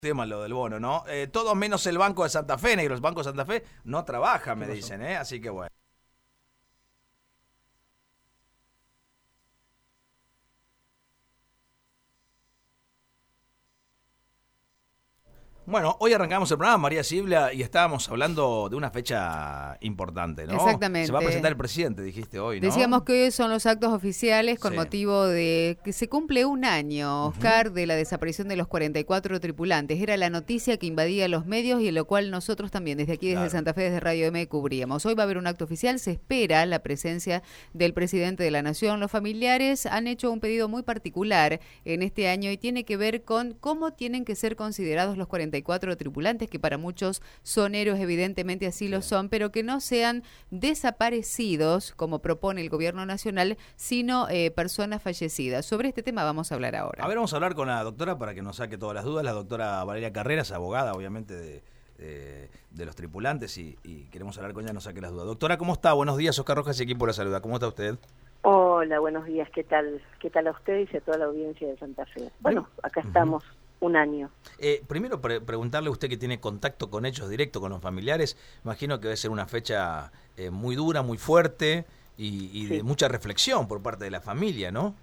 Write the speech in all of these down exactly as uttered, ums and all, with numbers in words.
Tema lo del bono, ¿no? Eh, todo menos el Banco de Santa Fe, negro. El Banco de Santa Fe no trabaja, me dicen, ¿eh? Así que bueno. Bueno, hoy arrancamos el programa, María Sibla, y estábamos hablando de una fecha importante, ¿no? Exactamente. Se va a presentar el presidente, dijiste hoy, ¿no? Decíamos que hoy son los actos oficiales con Sí. motivo de que se cumple un año, Oscar, uh-huh. de la desaparición de los cuarenta y cuatro tripulantes. Era la noticia que invadía los medios y en lo cual nosotros también, desde aquí, desde claro. Santa Fe, desde Radio M, cubríamos. Hoy va a haber un acto oficial, se espera la presencia del presidente de la Nación. Los familiares han hecho un pedido muy particular en este año y tiene que ver con cómo tienen que ser considerados los cuarenta y cuatro tripulantes, que para muchos son héroes, evidentemente así lo son, pero que no sean desaparecidos, como propone el gobierno nacional, sino eh, personas fallecidas. Sobre este tema vamos a hablar ahora. A ver, vamos a hablar con la doctora para que nos saque todas las dudas, la doctora Valeria Carreras, abogada, obviamente, de, de, de los tripulantes, y, y queremos hablar con ella, nos saque las dudas. Doctora, ¿cómo está? Buenos días, Oscar Rojas y equipo la saluda. ¿Cómo está usted? Hola, buenos días, ¿qué tal? ¿Qué tal a ustedes y a toda la audiencia de Santa Fe? Bueno, acá estamos. Uh-huh. Un año. Eh, primero, pre- preguntarle a usted, que tiene contacto con ellos directo, con los familiares. Imagino que debe ser una fecha eh, muy dura, muy fuerte y, y sí. de mucha reflexión por parte de la familia, ¿no?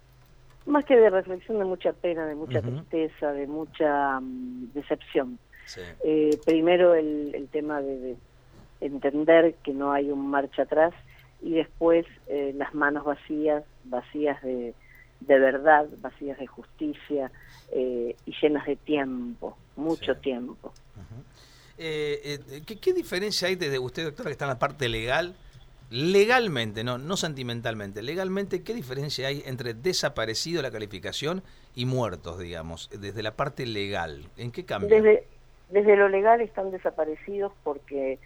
Más que de reflexión, de mucha pena, de mucha uh-huh. tristeza, de mucha um, decepción. Sí. Eh, primero el, el tema de, de entender que no hay un marcha atrás, y después eh, las manos vacías, vacías de, de verdad, vacías de justicia, Eh, y llenas de tiempo, mucho sí. tiempo. Uh-huh. eh, eh, ¿qué, ¿Qué diferencia hay desde usted, doctora, que está en la parte legal, legalmente, no, no sentimentalmente, legalmente, qué diferencia hay entre desaparecido, la calificación, y muertos, digamos, desde la parte legal? ¿En qué cambia? Desde, desde lo legal están desaparecidos porque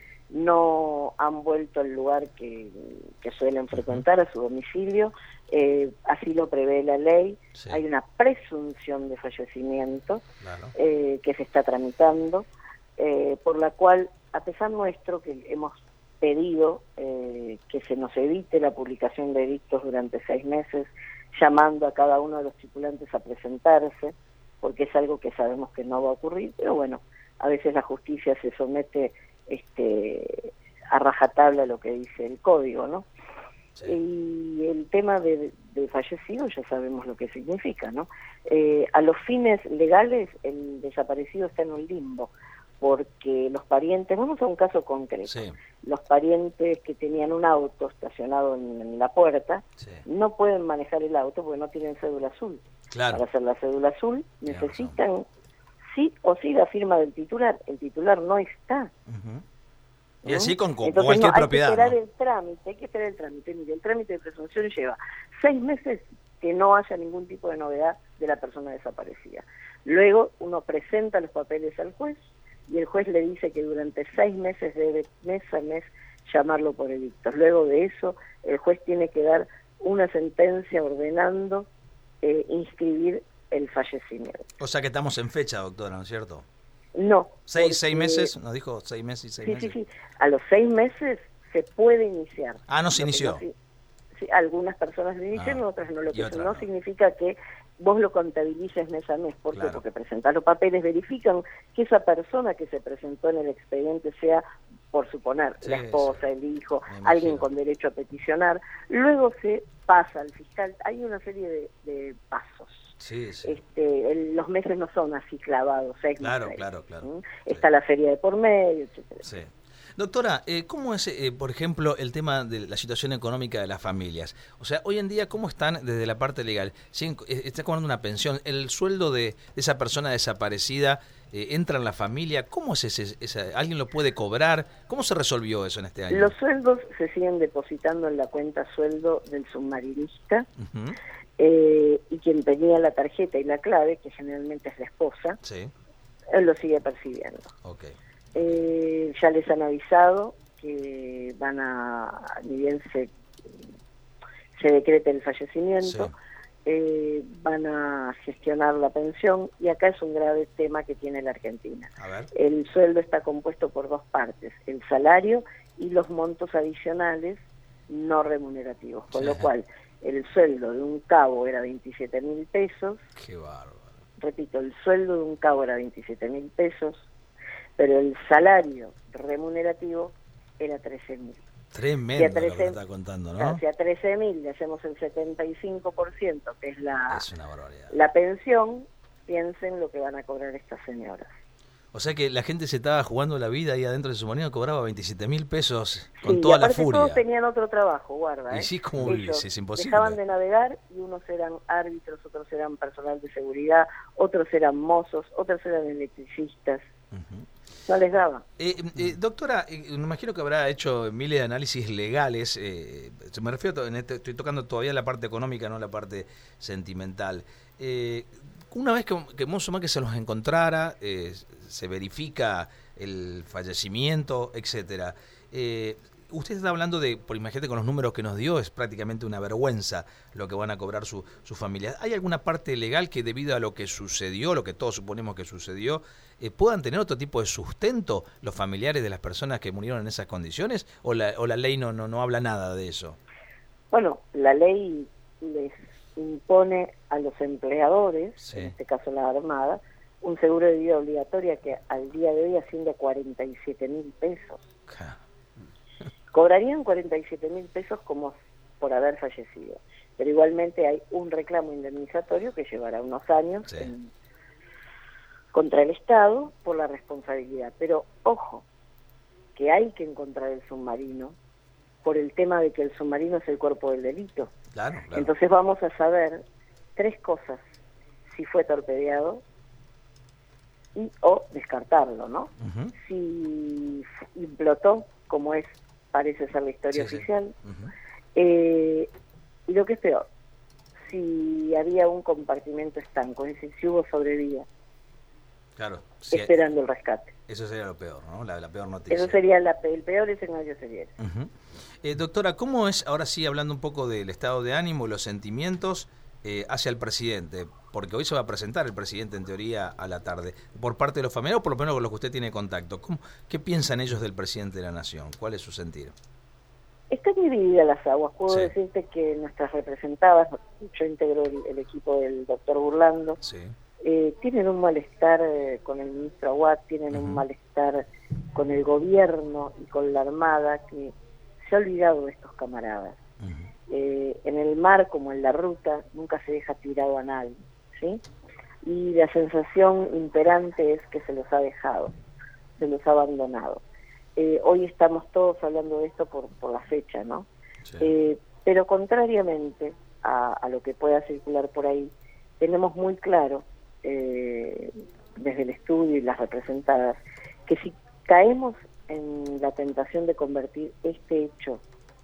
no han vuelto al lugar que, que suelen frecuentar, uh-huh. a su domicilio. Eh, así lo prevé la ley. Sí. Hay una presunción de fallecimiento, claro. eh, que se está tramitando, eh, por la cual, a pesar nuestro, que hemos pedido eh, que se nos evite la publicación de edictos durante seis meses, llamando a cada uno de los tripulantes a presentarse, porque es algo que sabemos que no va a ocurrir, pero bueno, a veces la justicia se somete este, a rajatabla a lo que dice el código, ¿no? Sí. Y el tema de, de fallecido ya sabemos lo que significa, ¿no? Eh, a los fines legales el desaparecido está en un limbo, porque los parientes, vamos a un caso concreto, sí. los parientes que tenían un auto estacionado en, en la puerta, sí. no pueden manejar el auto porque no tienen cédula azul. Claro. Para hacer la cédula azul necesitan sí o sí la firma del titular, el titular no está. Uh-huh. Y así con, con Entonces, cualquier no, hay propiedad. Hay que esperar ¿no? el trámite, hay que esperar el trámite. Mire, el trámite de presunción lleva seis meses que no haya ningún tipo de novedad de la persona desaparecida. Luego uno presenta los papeles al juez y el juez le dice que durante seis meses debe mes a mes llamarlo por edictos. Luego de eso, el juez tiene que dar una sentencia ordenando eh, inscribir el fallecimiento. O sea que estamos en fecha, doctora, ¿no es cierto? No. ¿Seis, porque, seis meses? ¿Nos dijo seis meses y seis sí, meses? Sí, sí, a los seis meses se puede iniciar. Ah, no se inició. No, sí, sí, algunas personas lo inician, ah, otras no. Lo que no, no significa que vos lo contabilices mes a mes. ¿Por qué? Claro. Porque presentar los papeles, verifican que esa persona que se presentó en el expediente sea, por suponer, sí, la esposa, sí. el hijo, alguien con derecho a peticionar. Luego se pasa al fiscal. Hay una serie de, de pasos. Sí, sí. Este, el, los meses no son así clavados, seis claro, meses. Claro, claro, ¿Mm? Está sí. la feria de por medio, etcétera. Sí. Doctora, eh, ¿cómo es, eh, por ejemplo, el tema de la situación económica de las familias? O sea, hoy en día, ¿cómo están desde la parte legal? ¿Sí, está cobrando una pensión? ¿El sueldo de, de esa persona desaparecida eh, entra en la familia? ¿Cómo es ese, ese? ¿Alguien lo puede cobrar? ¿Cómo se resolvió eso en este año? Los sueldos se siguen depositando en la cuenta sueldo del submarinista. Uh-huh. Eh, y quien tenía la tarjeta y la clave, que generalmente es la esposa, sí. él lo sigue percibiendo. Okay. Eh, ya les han avisado que van a, ni bien se, se decrete el fallecimiento, sí. eh, van a gestionar la pensión, y acá es un grave tema que tiene la Argentina. A ver. El sueldo está compuesto por dos partes, el salario y los montos adicionales no remunerativos, con sí. lo cual el sueldo de un cabo era veintisiete mil pesos. Qué bárbaro. repito, el sueldo de un cabo era veintisiete mil pesos, pero el salario remunerativo era trece mil. Tremendo si trece, lo que está contando, ¿no? O sea, si a trece mil le hacemos el setenta y cinco por ciento, que es la, es una barbaridad. La pensión, piensen lo que van a cobrar estas señoras. O sea que la gente se estaba jugando la vida ahí adentro de su moneda, cobraba veintisiete mil pesos con sí, toda y la furia. Todos tenían otro trabajo, guarda. Y ¿eh? sí, como Ellos es imposible. dejaban de navegar y unos eran árbitros, otros eran personal de seguridad, otros eran mozos, otros eran electricistas. Uh-huh. No les daba. Eh, eh, doctora, eh, me imagino que habrá hecho miles de análisis legales. Eh, me refiero, en este, estoy tocando todavía la parte económica, no la parte sentimental. Eh, una vez que, que Mozo que se los encontrara, eh, se verifica el fallecimiento, etcétera. Eh, usted está hablando de, por imagínate con los números que nos dio, es prácticamente una vergüenza lo que van a cobrar su, su familia. ¿Hay alguna parte legal que debido a lo que sucedió, lo que todos suponemos que sucedió, eh, puedan tener otro tipo de sustento los familiares de las personas que murieron en esas condiciones? ¿O la, o la ley no, no, no habla nada de eso? Bueno, la ley les impone a los empleadores, sí. En este caso la Armada, un seguro de vida obligatoria que al día de hoy asciende a cuarenta y siete mil pesos. Ja. Cobrarían cuarenta y siete mil pesos como por haber fallecido, pero igualmente hay un reclamo indemnizatorio que llevará unos años sí. en, contra el Estado por la responsabilidad. Pero ojo, que hay que encontrar el submarino por el tema de que el submarino es el cuerpo del delito. Claro, claro. Entonces vamos a saber tres cosas: si fue torpedeado y o descartarlo, ¿no? Uh-huh. Si implotó, como es parece ser la historia sí, oficial, sí. Uh-huh. eh, y lo que es peor, si había un compartimento estanco, es decir, si hubo sobrevida, claro, sí, esperando el rescate. Eso sería lo peor, ¿no? La, la peor noticia. Eso sería la, el peor escenario sería ese. Uh-huh. eh, doctora, ¿cómo es, ahora sí, hablando un poco del estado de ánimo y los sentimientos eh, hacia el presidente? Porque hoy se va a presentar el presidente, en teoría, a la tarde. ¿Por parte de los familiares o por lo menos con los que usted tiene contacto? ¿Cómo, ¿Qué piensan ellos del presidente de la Nación? ¿Cuál es su sentir? Están divididas las aguas. Puedo sí. decirte que nuestras representadas, yo integro el, el equipo del doctor Burlando, sí. eh, tienen un malestar eh, con el ministro Aguad, tienen uh-huh. un malestar con el gobierno y con la Armada, que se ha olvidado de estos camaradas. Uh-huh. Eh, en el mar, como en la ruta, nunca se deja tirado a nadie, ¿sí? Y la sensación imperante es que se los ha dejado, se los ha abandonado. Eh, hoy estamos todos hablando de esto por, por la fecha, ¿no? Sí. Eh, pero contrariamente a, a lo que pueda circular por ahí, tenemos muy claro, eh, desde el estudio y las representadas, que si caemos en la tentación de convertir este hecho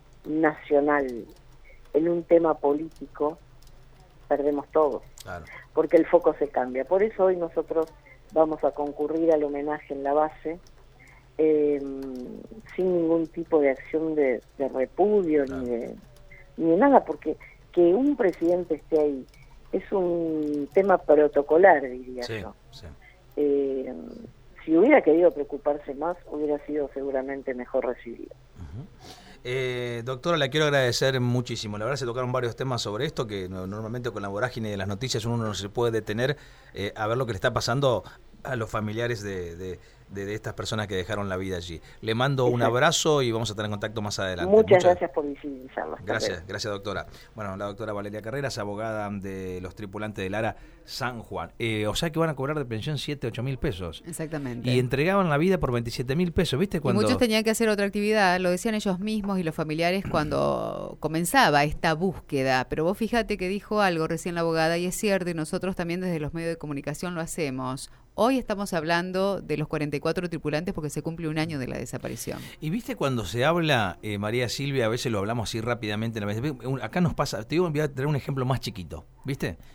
nacional en un tema político, perdemos todo, claro. Porque el foco se cambia. Por eso hoy nosotros vamos a concurrir al homenaje en la base, eh, sin ningún tipo de acción de, de repudio, claro. ni, de, ni de nada, porque que un presidente esté ahí es un tema protocolar, diría sí, yo. Sí. Eh, si hubiera querido preocuparse más, hubiera sido seguramente mejor recibido. Uh-huh. Eh, doctora, le quiero agradecer muchísimo. La verdad se tocaron varios temas sobre esto, que no, normalmente con la vorágine de las noticias uno no se puede detener eh, a ver lo que le está pasando a los familiares de, de, de, de estas personas que dejaron la vida allí. Le mando Exacto. un abrazo y vamos a estar en contacto más adelante. Muchas, Muchas gracias por visibilizarlo. Gracias, gracias doctora. Bueno, la doctora Valeria Carreras, abogada de los tripulantes del ARA San Juan. Eh, o sea que van a cobrar de pensión siete, ocho mil pesos. Exactamente. Y entregaban la vida por veintisiete mil pesos, ¿viste? Cuando... Y muchos tenían que hacer otra actividad, lo decían ellos mismos y los familiares cuando comenzaba esta búsqueda. Pero vos fíjate que dijo algo recién la abogada, y es cierto, y nosotros también desde los medios de comunicación lo hacemos. Hoy estamos hablando de los cuarenta y cuatro tripulantes porque se cumple un año de la desaparición. Y viste cuando se habla, eh, María Silvia, a veces lo hablamos así rápidamente, acá nos pasa, te digo, voy a traer un ejemplo más chiquito, ¿viste?